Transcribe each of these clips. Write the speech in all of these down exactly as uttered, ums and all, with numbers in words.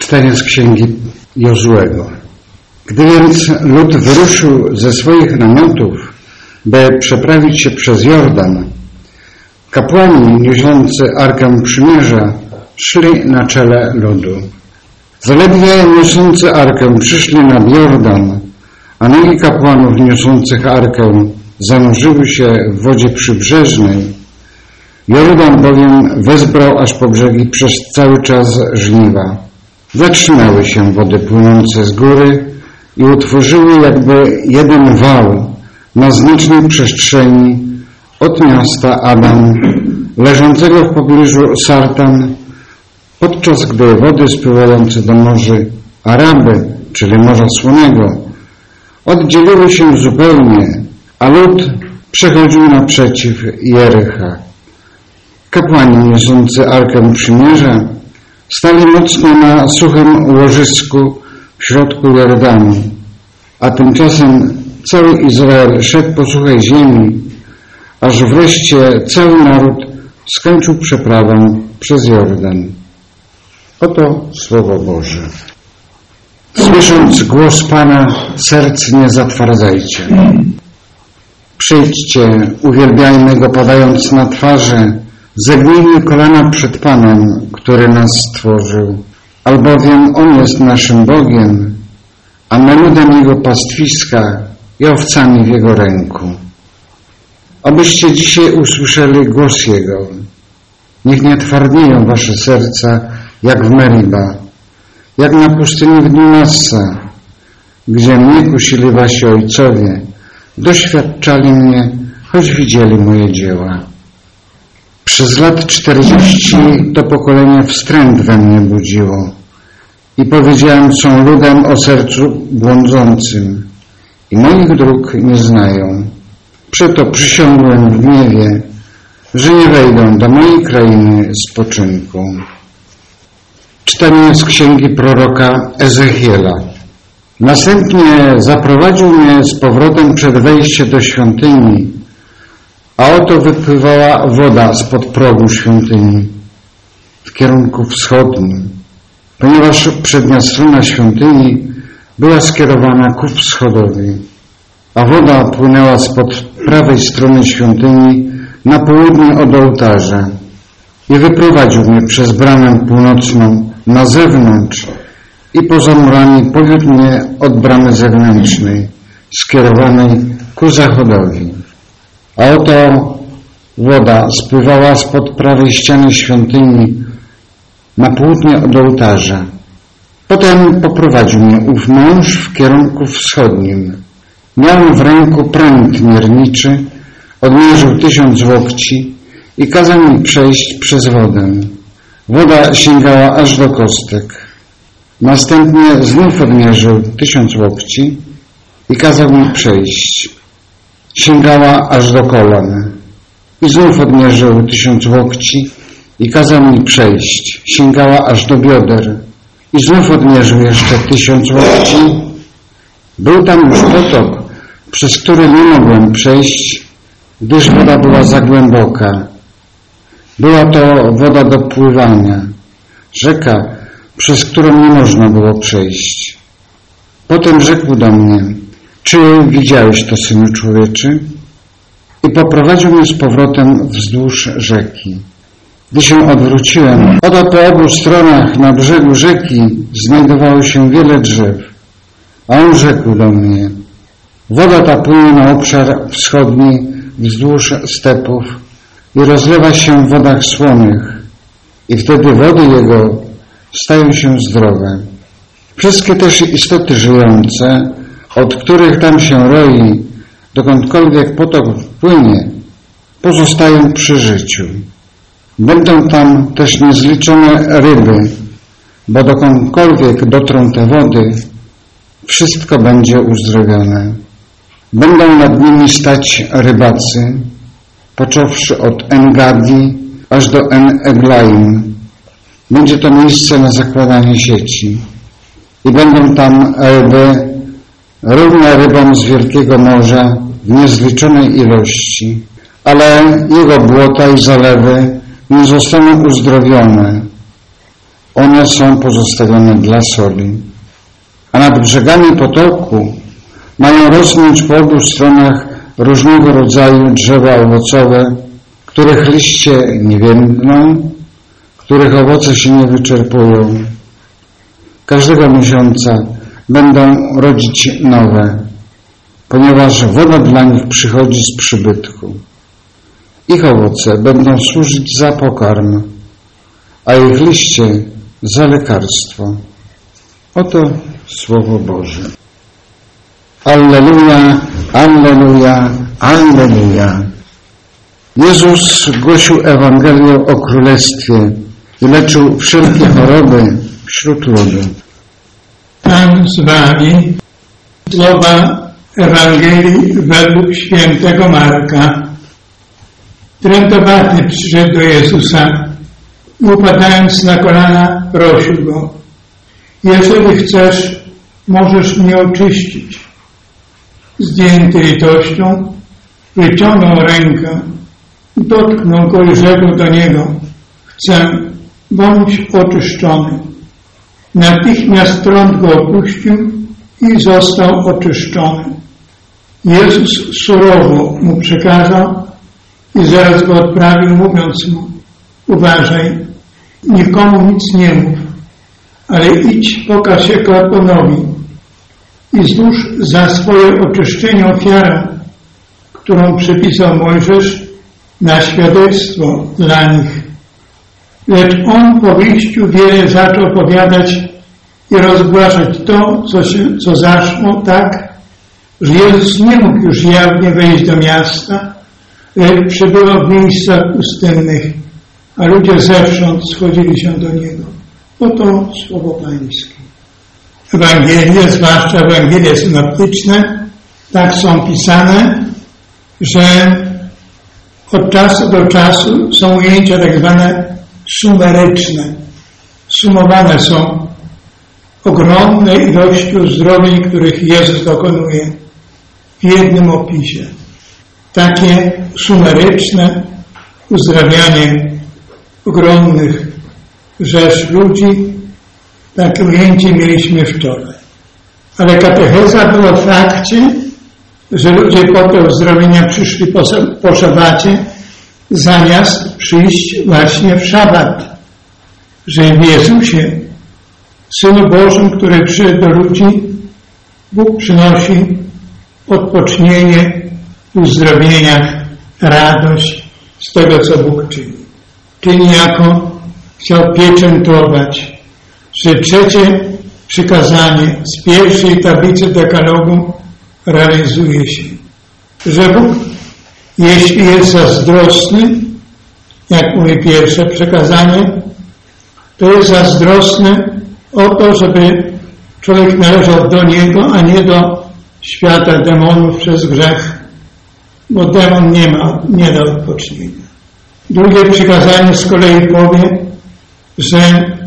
Czytanie z księgi Jozuego. Gdy więc lud wyruszył ze swoich namiotów, by przeprawić się przez Jordan, kapłani niosący Arkę Przymierza szli na czele ludu. Zaledwie niosący Arkę przyszli nad Jordan, a nogi kapłanów niosących Arkę zanurzyły się w wodzie przybrzeżnej. Jordan bowiem wezbrał aż po brzegi przez cały czas żniwa. Zatrzymały się wody płynące z góry i utworzyły jakby jeden wał na znacznej przestrzeni od miasta Adam, leżącego w pobliżu Sartan, podczas gdy wody spływające do morzy Araby, czyli Morza Słonego, oddzieliły się zupełnie, a lud przechodził naprzeciw Jericha. Kapłani niosący Arkę Przymierza stali mocno na suchym łożysku w środku Jordanu, a tymczasem cały Izrael szedł po suchej ziemi, aż wreszcie cały naród skończył przeprawę przez Jordan. Oto Słowo Boże. Słysząc głos Pana, serc nie zatwardzajcie. Przyjdźcie, uwielbiajmy Go padając na twarze, zegnijmy kolana przed Panem, który nas stworzył, albowiem On jest naszym Bogiem, a my ludem Jego pastwiska i owcami w Jego ręku. Abyście dzisiaj usłyszeli głos Jego. Niech nie twardnieją wasze serca, jak w Meriba, jak na pustyni w dniu Massa, gdzie mnie kusili wasi ojcowie, doświadczali mnie, choć widzieli moje dzieła. Przez lat czterdzieści to pokolenie wstręt we mnie budziło i powiedziałem, są ludem o sercu błądzącym i moich dróg nie znają. Przeto przysiągłem w gniewie, że nie wejdą do mojej krainy spoczynku. Czytanie z księgi proroka Ezechiela. Następnie zaprowadził mnie z powrotem przed wejście do świątyni, a oto wypływała woda spod progu świątyni w kierunku wschodnim, ponieważ przednia strona świątyni była skierowana ku wschodowi, a woda płynęła spod prawej strony świątyni na południe od ołtarza i wyprowadził mnie przez bramę północną na zewnątrz i poza murami powiódł mnie od bramy zewnętrznej skierowanej ku zachodowi. A oto woda spływała spod prawej ściany świątyni na południe od ołtarza. Potem poprowadził mnie ów mąż w kierunku wschodnim. Miał w ręku prąd mierniczy, odmierzył tysiąc łokci i kazał mi przejść przez wodę. Woda sięgała aż do kostek. Następnie znów odmierzył tysiąc łokci i kazał mi przejść. Sięgała aż do kolan. I znów odmierzył tysiąc łokci i kazał mi przejść. Sięgała aż do bioder. I znów odmierzył jeszcze tysiąc łokci. Był tam już potok, przez który nie mogłem przejść, gdyż woda była za głęboka. Była to woda do pływania, rzeka, przez którą nie można było przejść. Potem rzekł do mnie, czy widziałeś to, Synu Człowieczy? I poprowadził mnie z powrotem wzdłuż rzeki. Gdy się odwróciłem, oto po obu stronach na brzegu rzeki znajdowało się wiele drzew. A on rzekł do mnie, woda ta płynie na obszar wschodni wzdłuż stepów i rozlewa się w wodach słonych i wtedy wody jego stają się zdrowe. Wszystkie też istoty żyjące, od których tam się roi, dokądkolwiek potok wpłynie, pozostają przy życiu. Będą tam też niezliczone ryby, bo dokądkolwiek dotrą te wody, wszystko będzie uzdrowione. Będą nad nimi stać rybacy, począwszy od En-Gadi aż do En-Eglaim. Będzie to miejsce na zakładanie sieci. I będą tam ryby równe rybom z wielkiego morza w niezliczonej ilości, ale jego błota i zalewy nie zostaną uzdrowione. one są pozostawione dla soli. A nad brzegami potoku mają rosnąć po obu stronach różnego rodzaju drzewa owocowe, których liście nie więdną, których owoce się nie wyczerpują. Każdego miesiąca będą rodzić nowe, ponieważ woda dla nich przychodzi z przybytku. Ich owoce będą służyć za pokarm, a ich liście za lekarstwo. Oto Słowo Boże. Alleluja, alleluja, alleluja. Jezus głosił Ewangelię o Królestwie i leczył wszelkie choroby wśród ludu. Pan z wami. Słowa Ewangelii według świętego Marka. Trętowaty przyszedł do Jezusa i upadając na kolana prosił Go: jeżeli chcesz, możesz mnie oczyścić. Zdjęty litością, wyciągnął rękę, dotknął go i rzekł do niego: chcę, bądź oczyszczony. Natychmiast trąd go opuścił i został oczyszczony. Jezus surowo mu przekazał i zaraz go odprawił, mówiąc mu: uważaj, nikomu nic nie mów, ale idź, pokaż się kapłanowi i złóż za swoje oczyszczenie ofiarę, którą przypisał Mojżesz na świadectwo dla nich. Lecz on po wyjściu wiele zaczął opowiadać i rozgłaszać to, co, się, co zaszło, tak, że Jezus nie mógł już jawnie wejść do miasta, lecz przebywał w miejscach pustynnych, a ludzie zewsząd schodzili się do Niego. Oto Słowo Pańskie. Ewangelie, zwłaszcza Ewangelie synoptyczne, tak są pisane, że od czasu do czasu są ujęcia tak zwane sumeryczne. Sumowane są ogromne ilości uzdrowień, których Jezus dokonuje w jednym opisie. Takie sumeryczne uzdrawianie ogromnych rzesz ludzi, takie ujęcie mieliśmy wczoraj. Ale katecheza była w fakcie, że ludzie po te uzdrowienia przyszli po, po szabacie, zamiast przyjść właśnie w szabat. Że w Jezusie, Synu Bożym, który przyszedł do ludzi, Bóg przynosi odpocznienie, uzdrowienia, radość z tego, co Bóg czyni. Czyni jako chciał pieczętować, że trzecie przykazanie z pierwszej tablicy dekalogu realizuje się. Że Bóg, jeśli jest zazdrosny, jak mówi pierwsze przekazanie, to jest zazdrosny o to, żeby człowiek należał do Niego, a nie do świata demonów przez grzech, bo demon nie ma, nie da odpocznienia. Drugie przykazanie z kolei powie, że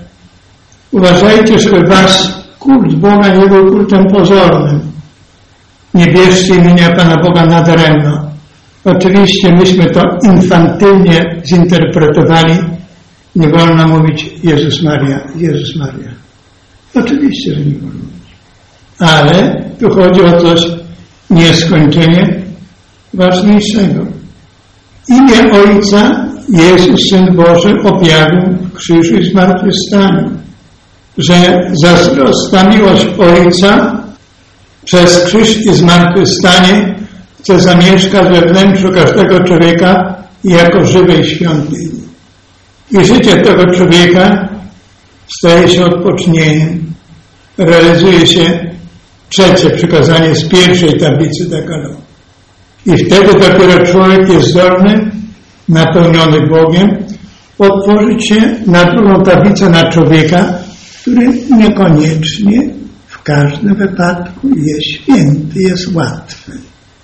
uważajcie, żeby wasz kult Boga nie był kultem pozornym. Nie bierzcie imienia Pana Boga nadaremno. Oczywiście myśmy to infantylnie zinterpretowali. Nie wolno mówić Jezus Maria, Jezus Maria. Oczywiście, że nie wolno mówić. Ale tu chodzi o coś nieskończenie ważniejszego. Imię Ojca Jezus, Syn Boży, objawił w krzyżu i zmartwychwstaniu. Że zazdrosna miłość Ojca przez krzyż i zmartwychwstanie chce zamieszkać we wnętrzu każdego człowieka jako żywej świątyni. I życie tego człowieka staje się odpocznieniem. Realizuje się trzecie przykazanie z pierwszej tablicy dekalogu. I wtedy dopiero człowiek jest zdolny, napełniony Bogiem, otworzyć się na drugą tablicę na człowieka, który niekoniecznie w każdym wypadku jest święty, jest łatwy.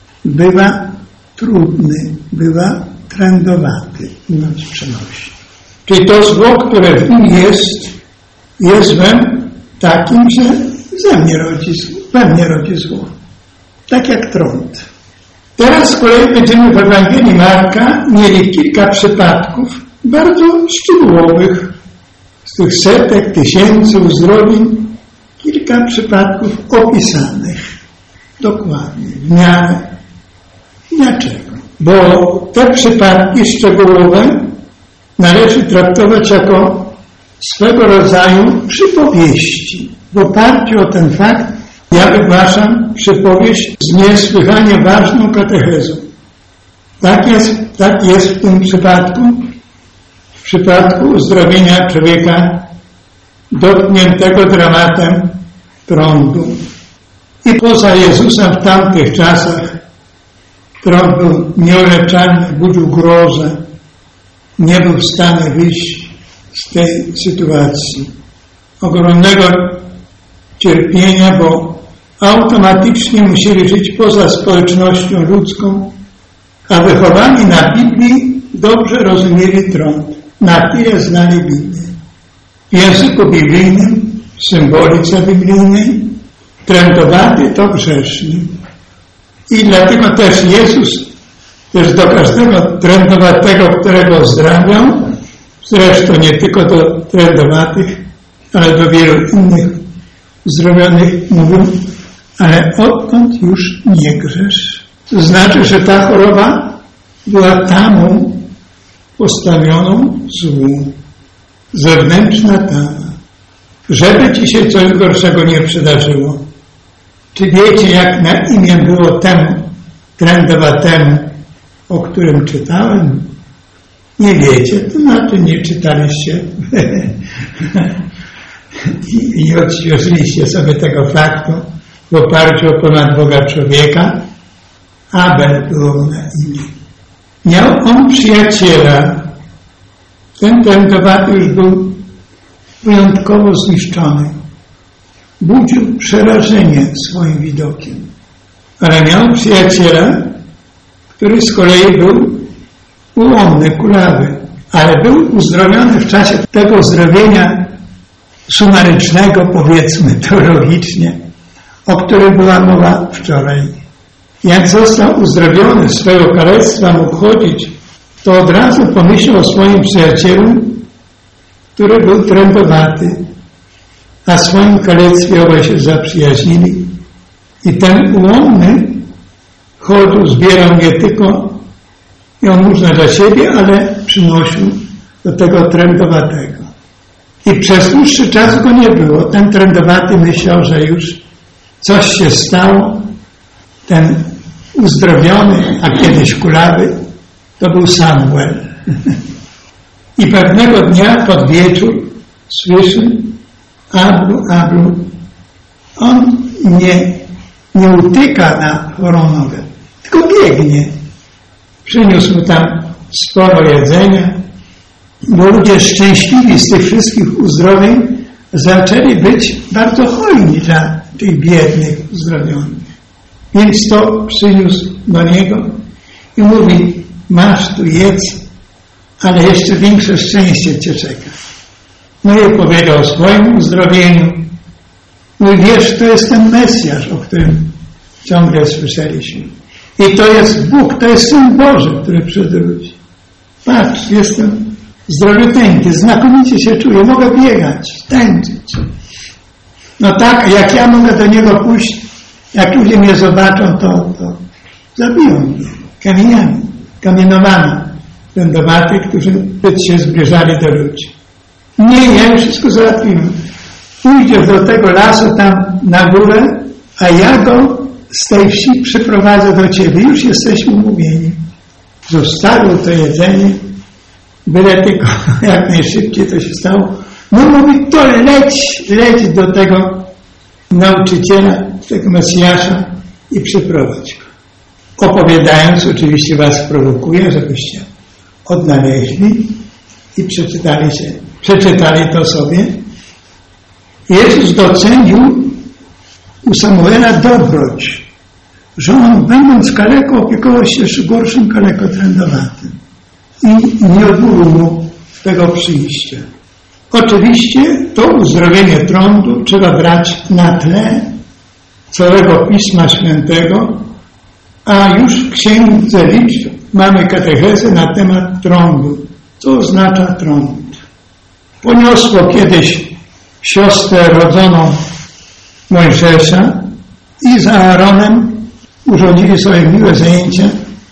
Bywa trudny, bywa trędowaty, mówiąc przenośnie. Czyli to zło, które w nim jest, jest wem takim, że ze mnie rodzi, we mnie rodzi zło. Tak jak trąd. Teraz z kolei będziemy w Ewangelii Marka mieli kilka przypadków bardzo szczegółowych z tych setek, tysięcy uzdrowień, kilka przypadków opisanych dokładnie, w miarę. Dlaczego? Bo te przypadki szczegółowe należy traktować jako swego rodzaju przypowieści. W oparciu o ten fakt ja wygłaszam przypowieść z niesłychanie ważną katechezą. Tak jest, tak jest w tym przypadku, w przypadku uzdrowienia człowieka dotkniętego dramatem trądu. I poza Jezusem w tamtych czasach trąd był nieuleczalny, budził grozę, nie był w stanie wyjść z tej sytuacji ogromnego cierpienia, bo automatycznie musieli żyć poza społecznością ludzką, a wychowani na Biblii dobrze rozumieli trąd. Na tyle znali Biblię. W języku biblijnym, w symbolice biblijnej, trędowaty to grzeszny. I dlatego też Jezus też do każdego trędowatego, którego uzdrawiał, zresztą nie tylko do trędowatych, ale do wielu innych uzdrowionych mówił, ale odtąd już nie grzesz. To znaczy, że ta choroba była tamą postawioną złą, zewnętrzna tama, żeby ci się coś gorszego nie przydarzyło. Czy wiecie, jak na imię było temu trędowatemu, o którym czytałem? Nie wiecie, to znaczy nie czytaliście i nie odświeżyliście sobie tego faktu w oparciu o ponad Boga człowieka. Abel było na imię. Miał on przyjaciela. Ten trędowaty już był wyjątkowo zniszczony. Budził przerażenie swoim widokiem. Ale miał przyjaciela, który z kolei był ułomny, kulawy, ale był uzdrowiony w czasie tego uzdrowienia sumarycznego, powiedzmy teologicznie, o którym była mowa wczoraj. Jak został uzdrowiony z swojego kalectwa, mógł chodzić, to od razu pomyślał o swoim przyjacielu, który był trędowaty, a w swoim kalectwie obaj się zaprzyjaźnili. I ten ułomny chodził, zbierał nie tylko jałmużnę dla siebie, ale przynosił do tego trędowatego. I przez dłuższy czas go nie było. Ten trędowaty myślał, że już coś się stało. Ten uzdrowiony, a kiedyś kulawy, to był Samuel. I pewnego dnia pod wieczór słyszy: Ablu, Ablu. On nie, nie utyka na chorągę, tylko biegnie. Przyniósł mu tam sporo jedzenia, bo ludzie szczęśliwi z tych wszystkich uzdrowień zaczęli być bardzo hojni dla tych biednych uzdrowionych. Więc to przyniósł do niego i mówi: masz tu jedz, ale jeszcze większe szczęście cię czeka. No i opowiedział o swoim uzdrowieniu. Mówi: wiesz, to jest ten Mesjasz, o którym ciągle słyszeliśmy. I to jest Bóg, to jest Syn Boży, który przyszedł do ludzi. Patrz, jestem zdrowiuteńki, znakomicie się czuję, mogę biegać, tańczyć. No tak, jak ja mogę do Niego pójść, jak ludzie mnie zobaczą, to, to zabiją mnie kamieniami, kamienowami trędowaty, którzy się zbliżali do ludzi. Nie, ja już wszystko załatwiłem. Pójdziesz do tego lasu tam na górę, a ja go z tej wsi przyprowadzę do ciebie. Już jesteśmy umówieni. Zostawił to jedzenie, byle tylko jak najszybciej to się stało. No mówi: to leć, leć do tego nauczyciela, tego Mesjasza i przyprowadź go. Opowiadając, oczywiście was prowokuje, żebyście odnaleźli i przeczytali się, przeczytali to sobie. Jezus docenił u Samuela dobroć, że on, będąc kaleko, opiekował się jeszcze gorszym kalekotrędowatym i nie odmówił mu tego przyjścia. Oczywiście to uzdrowienie trądu trzeba brać na tle całego Pisma Świętego, a już w Księdze Liczb mamy katechezę na temat trądu. Co oznacza trąd? poniosło kiedyś siostrę rodzoną Mojżesza i z Aaronem urządzili sobie miłe zajęcia,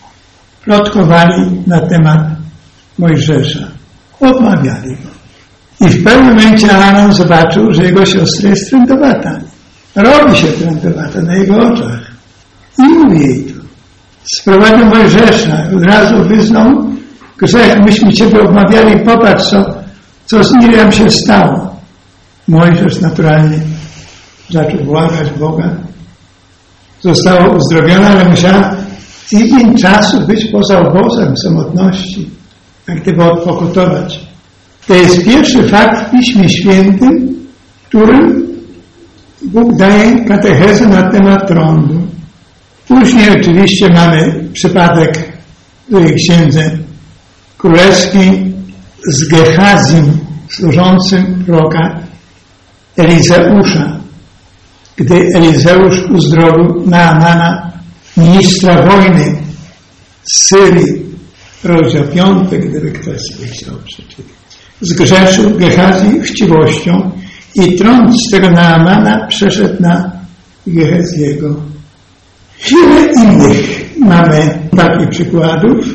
plotkowali na temat Mojżesza, odmawiali go. I w pewnym momencie Aaron zobaczył, że jego siostra jest trędowata. Robi się trędowata na jego oczach. I mówi jej to. Sprowadził Mojżesza, od razu wyznał grzech. Myśmy Ciebie odmawiali, popatrz, co, co z Miriam się stało. Mojżesz naturalnie zaczął błagać Boga. Została uzdrowiona, ale musiała tydzień czasu być poza obozem samotności, jak gdyby odpokutować. To jest pierwszy fakt w Piśmie Świętym, w którym Bóg daje katechezę na temat trądu. Później oczywiście mamy przypadek w tej księdze królewskiej z Gehazim, służącym proroka Elizeusza. Gdy Elizeusz uzdrowił Naamana, ministra wojny z Syrii, rozdział piąty, gdyby ktoś sobie chciał przeczytać. Zgrzeszył Gehazi chciwością i trąd z tego Naamana przeszedł na Gehaziego. Wiele innych mamy takich przykładów,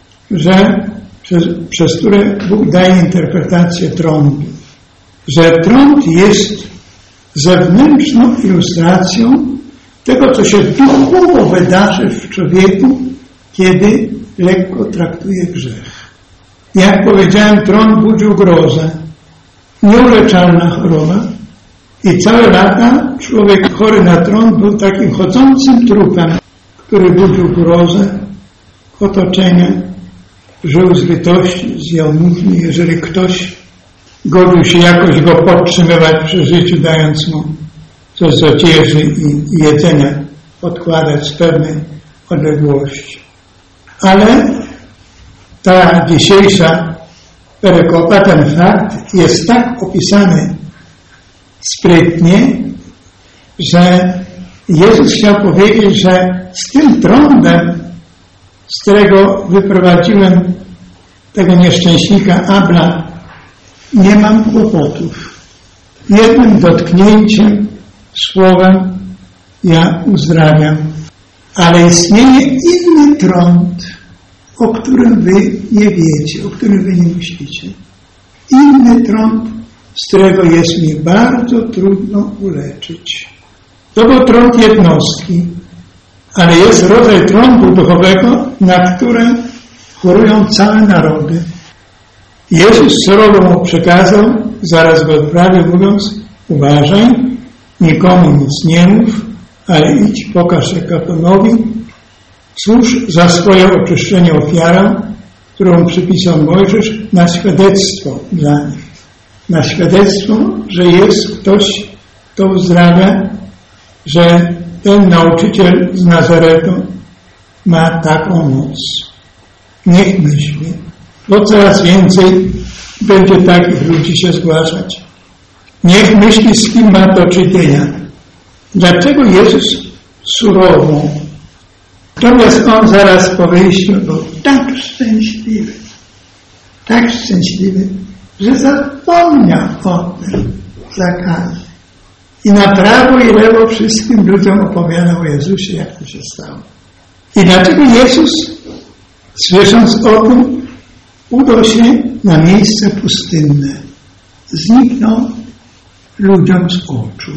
że przez, przez które Bóg daje interpretację trądu. Że trąd jest zewnętrzną ilustracją tego, co się duchowo wydarzy w człowieku, kiedy lekko traktuje grzech. Jak powiedziałem, trąd budził grozę. Nieuleczalna choroba. I całe lata człowiek chory na trąd był takim chodzącym trupem, który budził grozę, otoczenie, żył z litości, z jałmużny. Jeżeli ktoś godził się jakoś go podtrzymywać przy życiu, dając mu coś z odzieży i, i jedzenia odkładać z pewnej odległości. Ale ta dzisiejsza perykopa, ten fakt jest tak opisany sprytnie, że Jezus chciał powiedzieć, że z tym trądem, z którego wyprowadziłem tego nieszczęśnika Abla, nie mam kłopotów. Jednym dotknięciem, słowem ja uzdrawiam. Ale istnieje inny trąd, o którym wy nie wiecie, o którym wy nie myślicie. Inny trąd, z którego jest mi bardzo trudno uleczyć. To był trąd jednostki, ale jest rodzaj trądu duchowego, na które chorują całe narody. Jezus surowo mu przekazał, zaraz go odprawił, mówiąc: uważaj, nikomu nic nie mów, ale idź, pokaż się kapłanowi, służ za swoje oczyszczenie ofiarą, którą przypisał Mojżesz, na świadectwo dla nich. Na świadectwo, że jest ktoś, kto uzdrawia, że ten nauczyciel z Nazaretu ma taką moc. Niech myśli, bo coraz więcej będzie takich ludzi się zgłaszać. Niech myśli, z kim ma do czynienia. Dlaczego Jezus surowo? Natomiast On zaraz po wyjściu był tak szczęśliwy, tak szczęśliwy, że zapomniał o tym zakazie. I na prawo i lewo wszystkim ludziom opowiadał o Jezusie, jak to się stało. I dlaczego Jezus, słysząc o tym, udał się na miejsce pustynne. Zniknął ludziom z oczu.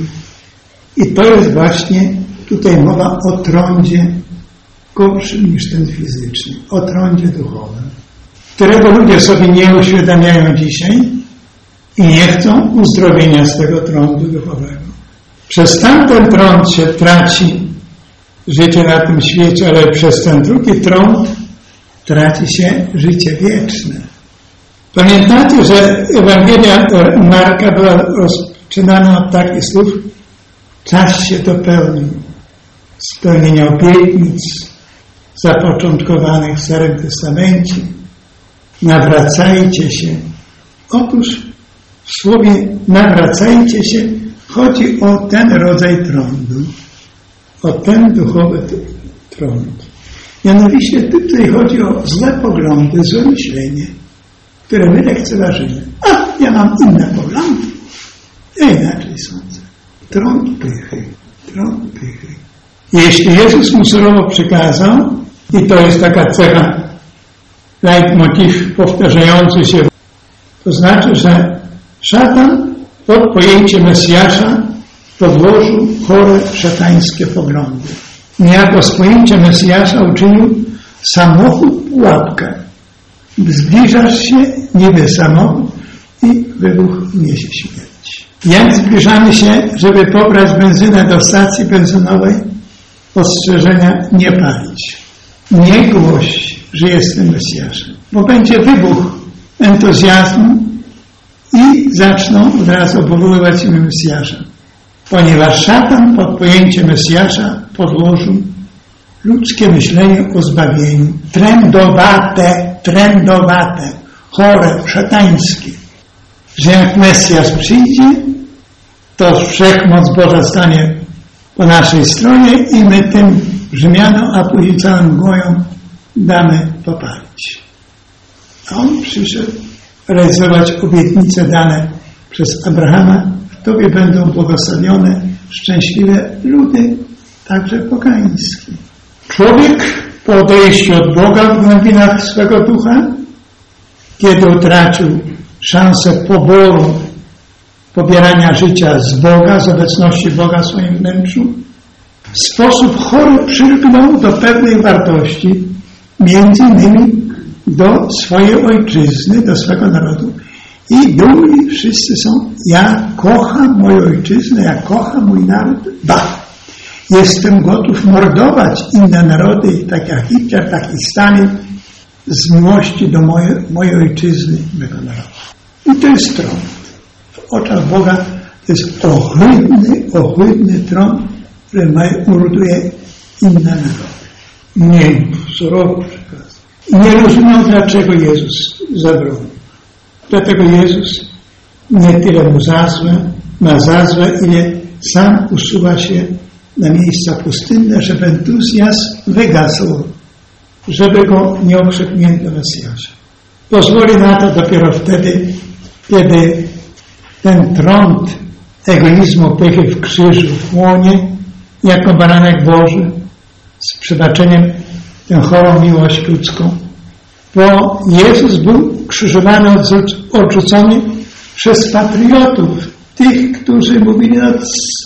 I to jest właśnie tutaj mowa o trądzie gorszym niż ten fizyczny, o trądzie duchowym, którego ludzie sobie nie uświadamiają dzisiaj i nie chcą uzdrowienia z tego trądu duchowego. Przez tamten trąd się traci życie na tym świecie, ale przez ten drugi trąd traci się życie wieczne. Pamiętacie, że Ewangelia Marka była rozpoczynana od takich słów: czas się dopełnił, spełnienia obietnic zapoczątkowanych w Starym Testamencie. Nawracajcie się. Otóż w słowie nawracajcie się chodzi o ten rodzaj trądu, o ten duchowy trąd. Mianowicie tutaj chodzi o złe poglądy, złe myślenie. które my lekceważymy. A, ja mam inne poglądy. Ja inaczej sądzę. Trąd pychy. Trąd pychy. Jeśli Jezus mu surowo przykazał, i to jest taka cecha, leitmotiv powtarzający się, to znaczy, że szatan pod pojęcie Mesjasza podłożył chore szatańskie poglądy. Niejako z pojęcia Mesjasza uczynił samochód pułapkę. Zbliżasz się, niby samochód, i wybuch niesie śmierć. Jak zbliżamy się, żeby pobrać benzynę do stacji benzynowej, ostrzeżenia nie palić. Nie głoś, że jestem Mesjaszem, bo będzie wybuch entuzjazmu i zaczną od razu powoływać imię Mesjasza. Ponieważ szatan pod pojęcie Mesjasza podłożył ludzkie myślenie o zbawieniu. Trędowate, trędowate, chore, szatańskie. Że jak Mesjasz przyjdzie, to wszechmoc Boża stanie po naszej stronie i my tym Rzymianom, a później całym gojom damy popalić. A on przyszedł realizować obietnice dane przez Abrahama. W Tobie będą błogosławione, szczęśliwe ludy, także pogańskie. Człowiek po odejściu od Boga w głębinach swego ducha, kiedy utracił szansę poboru, pobierania życia z Boga, z obecności Boga w swoim wnętrzu, w sposób chory przylgnął do pewnej wartości, między innymi do swojej ojczyzny, do swego narodu. I dumni wszyscy są, ja kocham moją ojczyznę, ja kocham mój naród, ba, jestem gotów mordować inne narody, tak jak Hitler, tak i Stalin, z miłości do mojej, mojej ojczyzny, mego narodu. I to jest trąd. W oczach Boga to jest ohydny, ohydny trąd, który morduje inne narody. Nie, surowo przekaz. I nie rozumiał, dlaczego Jezus zabronił. Dlatego Jezus nie tyle mu za złe, ma za złe, ile sam usuwa się na miejsca pustynne, żeby entuzjazm wygasł, żeby go nie okrzyknięto Mesjasza. Pozwoli na to dopiero wtedy, kiedy ten trąd egoizmu, pychy w krzyżu wchłonie jako baranek Boży z przebaczeniem tę chorą miłość ludzką. Bo Jezus był krzyżowany, odrzucony przez patriotów, tych, którzy mówili, no,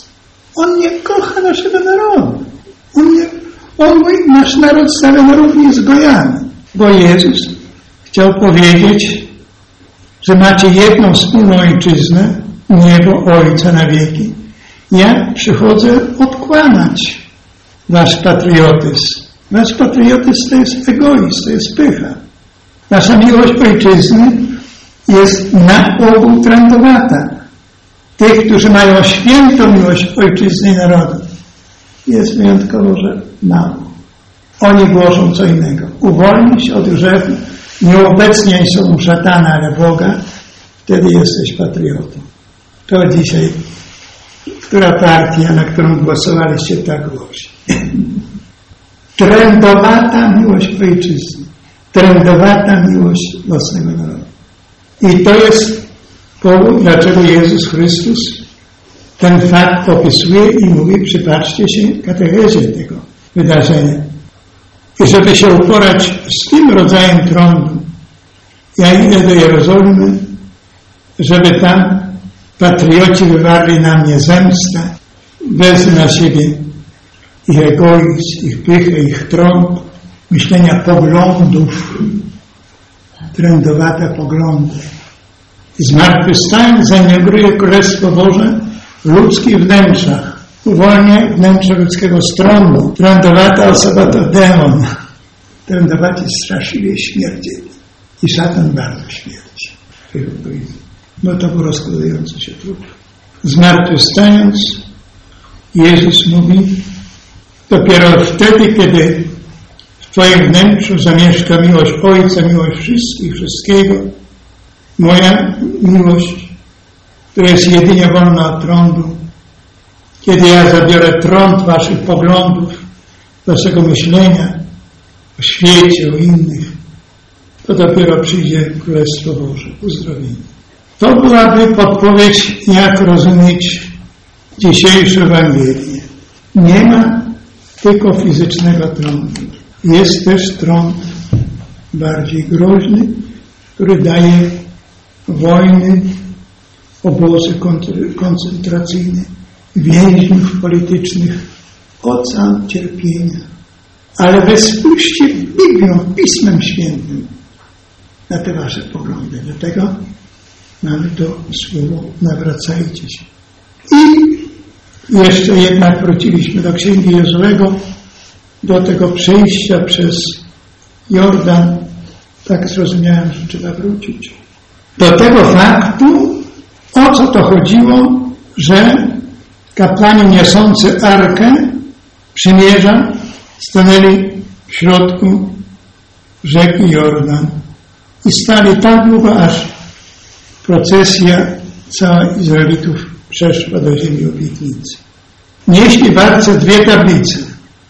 on nie kocha naszego narodu. On, nie, on mówi, nasz naród stawia na równi z gojami. Bo Jezus chciał powiedzieć, że macie jedną wspólną ojczyznę, niebo Ojca na wieki. Ja przychodzę odkłamać wasz patriotyzm. Wasz patriotyzm to jest egoizm, to jest pycha. Nasza miłość ojczyzny jest na ogół trędowata. Tych, którzy mają świętą miłość ojczyzny i narodu, jest wyjątkowo, że mało. Oni głoszą co innego. Uwolnij się od grzechu, nie obecniaj sobą szatana, ale Boga, wtedy jesteś patriotą. To dzisiaj, która partia, na którą głosowaliście, tak głosi. Trędowata miłość ojczyzny. Trędowata miłość własnego narodu. I to jest powód, dlaczego Jezus Chrystus ten fakt opisuje i mówi, przypatrzcie się katechezie tego wydarzenia. I żeby się uporać z tym rodzajem trądu, ja idę do Jerozolimy, żeby tam patrioci wywarli na mnie zemstę, wezmę na siebie ich egoizm, ich pychę, ich trąd, myślenia poglądów, trędowate poglądy. I zmartwychwstając zainauguruje Królestwo Boże w ludzkich wnętrzach. Uwolnię wnętrze ludzkiego z trądu. Trędowata osoba to demon. Trędowaci straszliwie śmierdzieli. I szatan bardzo śmierdzi. No to był rozkładający się trup. Zmartwychwstając, Jezus mówi, dopiero wtedy, kiedy w Twoim wnętrzu zamieszka miłość Ojca, miłość wszystkich, wszystkiego, moja miłość, która jest jedynie wolna od trądu, kiedy ja zabiorę trąd waszych poglądów, waszego myślenia o świecie, o innych, to dopiero przyjdzie Królestwo Boże, uzdrowienie. To byłaby podpowiedź, jak rozumieć dzisiejszą Ewangelię. Nie ma tylko fizycznego trądu. Jest też trąd bardziej groźny, który daje wojny, obozy koncentracyjne, więźniów politycznych, ocean cierpienia. Ale wy spójrzcie Biblią, Pismem Świętym na te wasze poglądy. Dlatego mamy to słowo nawracajcie się. I jeszcze jednak wróciliśmy do Księgi Jozuego, do tego przejścia przez Jordan. Tak zrozumiałem, że trzeba wrócić. Do tego faktu, o co to chodziło, że kapłani niosący Arkę Przymierza stanęli w środku rzeki Jordan i stali tak długo, aż procesja cała Izraelitów przeszła do ziemi obietnicy. Nieśli w arce dwie tablice.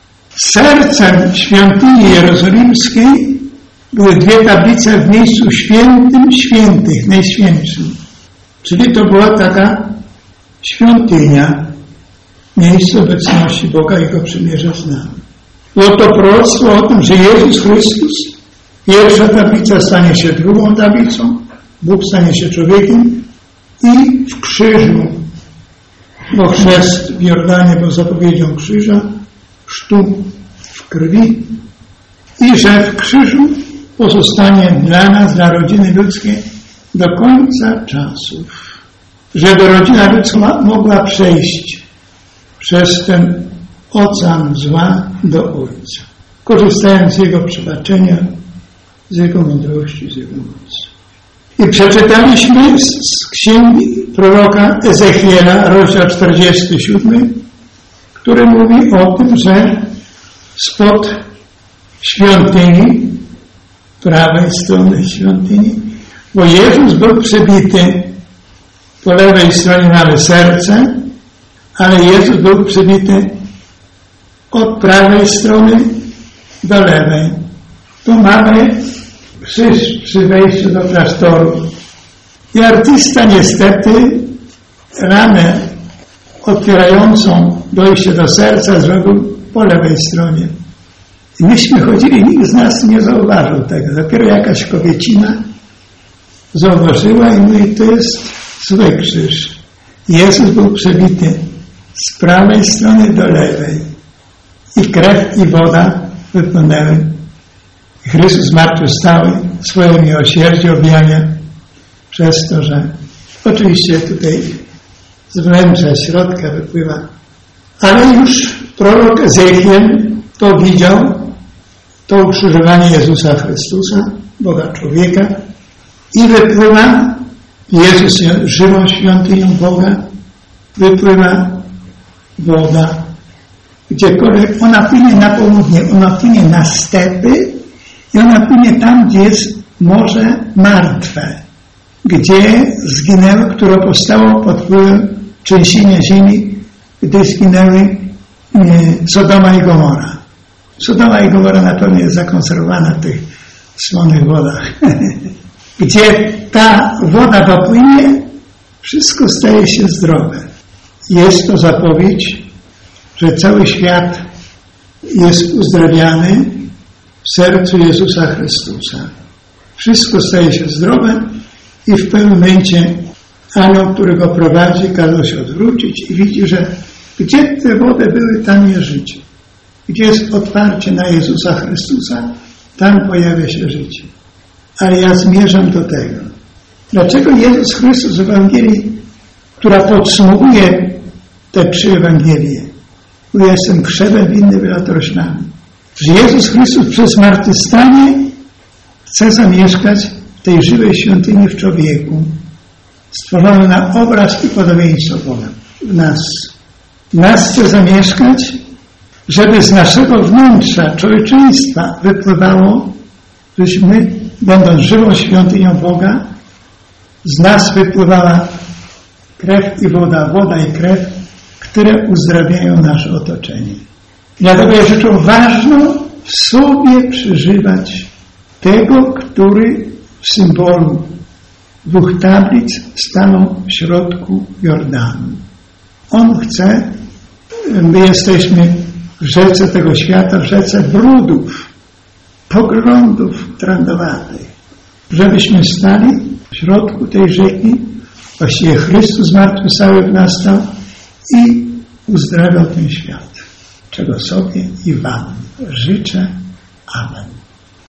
Sercem świątyni jerozolimskiej były dwie tablice w miejscu świętym świętych, najświętszym. Czyli to była taka świątynia, miejsce obecności Boga i Jego przymierza z nami. Było to proroctwo o tym, że Jezus Chrystus, pierwsza tablica stanie się drugą tablicą, Bóg stanie się człowiekiem i w krzyżu, bo chrzest w Jordanie był zapowiedzią krzyża, chrztu w krwi i że w krzyżu pozostanie dla nas, dla rodziny ludzkiej do końca czasów. Żeby rodzina ludzka mogła przejść przez ten ocean zła do Ojca, korzystając z Jego przebaczenia, z Jego mądrości, z Jego mocy. I przeczytaliśmy z, z księgi proroka Ezechiela, rozdział czterdziesty siódmy, który mówi o tym, że spod świątyni, prawej strony świątyni, bo Jezus był przybity, po lewej stronie mamy serce, ale Jezus był przybity od prawej strony do lewej. Tu mamy krzyż przy wejściu do klasztoru. I artysta niestety ramę otwierającą dojście do serca zrobił po lewej stronie. I myśmy chodzili, nikt z nas nie zauważył tego. Dopiero jakaś kobiecina zauważyła i mówi, to jest zły krzyż. Jezus był przebity z prawej strony do lewej. I krew i woda wypłynęły. I Chrystus zmartwychwstały, swoje miłosierdzie objawia przez to, że oczywiście tutaj z wnętrza środka wypływa. Ale już prorok Ezechiel to widział, to ukrzyżowanie Jezusa Chrystusa, Boga człowieka, i wypływa, Jezus jest żywą świątynią Boga, wypływa woda. Gdziekolwiek ona płynie na południe, ona płynie na stepy i ona płynie tam, gdzie jest Morze Martwe, gdzie zginęło, które powstało pod wpływem trzęsienia ziemi, gdy zginęły Sodoma i Gomora. Sodoma i Gomora na pewno jest zakonserwowana w tych słonych wodach. Gdzie ta woda dopłynie, wszystko staje się zdrowe. Jest to zapowiedź, że cały świat jest uzdrawiany w sercu Jezusa Chrystusa. Wszystko staje się zdrowe i w pewnym momencie anioł, który go prowadzi, kazał się odwrócić i widzi, że gdzie te wody były, tam jest życie. Gdzie jest otwarcie na Jezusa Chrystusa, tam pojawia się życie. Ale ja zmierzam do tego. Dlaczego Jezus Chrystus w Ewangelii, która podsumowuje te trzy Ewangelie, bo ja jestem krzewem winny wylot roślami, że Jezus Chrystus przez zmartwychwstanie chce zamieszkać w tej żywej świątyni w człowieku, stworzony na obraz i podobieństwo Boga, w nas. W nas chce zamieszkać, żeby z naszego wnętrza, człowieczeństwa wypływało, żeśmy, będąc żywą świątynią Boga, z nas wypływała krew i woda, woda i krew, które uzdrawiają nasze otoczenie. Dlatego jest rzeczą ważną w sobie przeżywać tego, który w symbolu dwóch tablic stanął w środku Jordanu. On chce, my jesteśmy w rzece tego świata, w rzece brudów, poglądów trędowatych, żebyśmy stali w środku tej rzeki, właściwie Chrystus zmartwychwstały w nas stał i uzdrawiał ten świat, czego sobie i wam życzę. Amen.